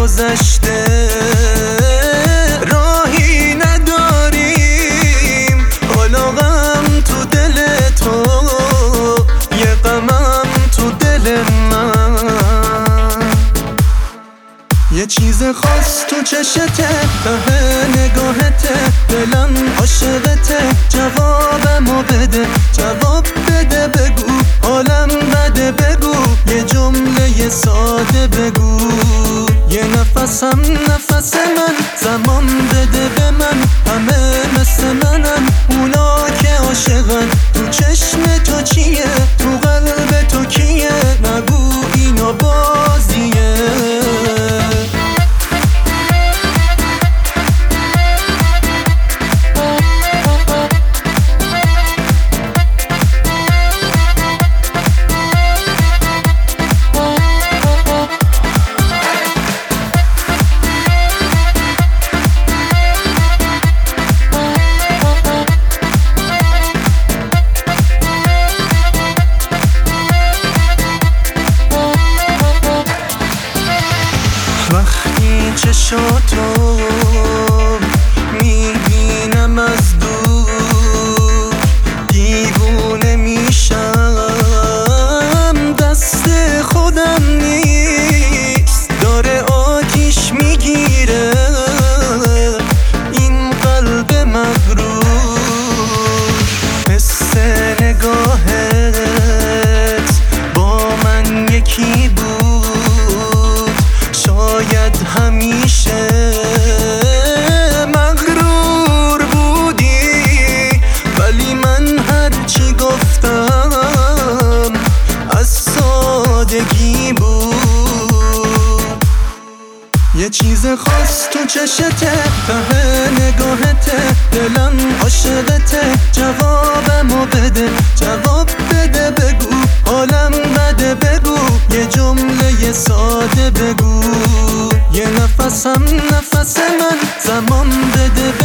گذشته راهی نداریم، حالا غم تو دل تو، یه غمم تو دل من. یه چیز خاص تو چشته، ته نگاهته، دلم عاشقته. جوابمو بده، جواب بده، بگو حالم بده، بگو یه جمله ساده بگو. یه نفسم نفس من، زمان بده به من. همه مثل منن، اونا که عاشقن. تو چشم تو چیه، تو قلب تو کیه؟ نگو اینا بازیه. وقتی چشاتو میبینم از دور، دیوونه میشم. دست خودم نیست، داره آتیش میگیره این قلب مغرور. حس نگاهت با من یکی بود، شاید همیشه مغرور بودی، ولی من هرچی گفتم از سادگی بود. یه چیز خاص تو چشته، ته نگاهته، دلم عاشقته. جوابمو بده، جواب بده، بگو حالم بده، بگو یه جمله ساده بگو. یه نفسم نفس من، زمان بده